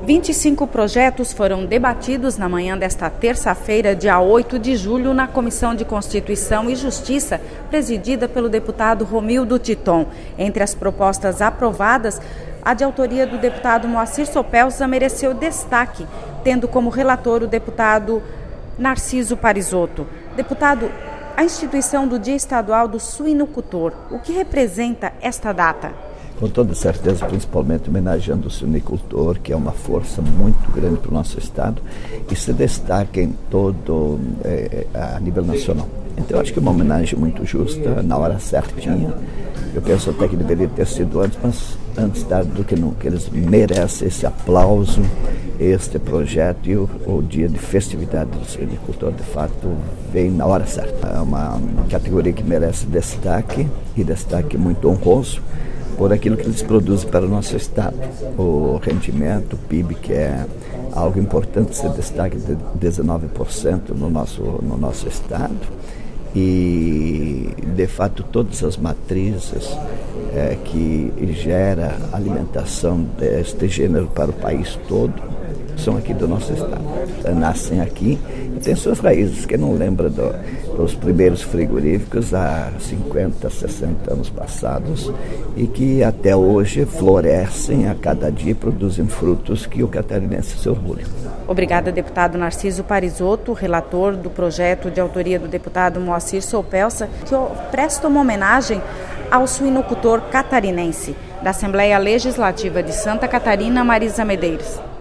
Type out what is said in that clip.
25 projetos foram debatidos na manhã desta terça-feira, dia 8 de julho, na Comissão de Constituição e Justiça, presidida pelo deputado Romildo Titon. Entre as propostas aprovadas, a de autoria do deputado Moacir Sopelsa mereceu destaque, tendo como relator o deputado Narciso Parisotto. Deputado, a instituição do Dia Estadual do Suinocultor, o que representa esta data? Com toda certeza, principalmente homenageando o suinicultor, que é uma força muito grande para o nosso estado e se destaca em todo a nível nacional. Então, eu acho que é uma homenagem muito justa, na hora certinha. Eu penso até que deveria ter sido antes, mas antes tarde do que nunca. Eles merecem esse aplauso, este projeto, e o dia de festividade do suinicultor, de fato, vem na hora certa. É uma categoria que merece destaque, e destaque muito honroso, por aquilo que eles produzem para o nosso estado. O rendimento, o PIB, que é algo importante, se destaque de 19% no nosso estado. E, de fato, todas as matrizes que gera alimentação deste gênero para o país todo são aqui do nosso estado. Nascem aqui e têm suas raízes. Quem não lembra dos primeiros frigoríficos há 50, 60 anos passados e que até hoje florescem a cada dia e produzem frutos que o catarinense se orgulha. Obrigada, deputado Narciso Parisotto, relator do projeto de autoria do deputado Moacir Sopelsa, que presta uma homenagem ao suinocultor catarinense. Da Assembleia Legislativa de Santa Catarina, Marisa Medeiros.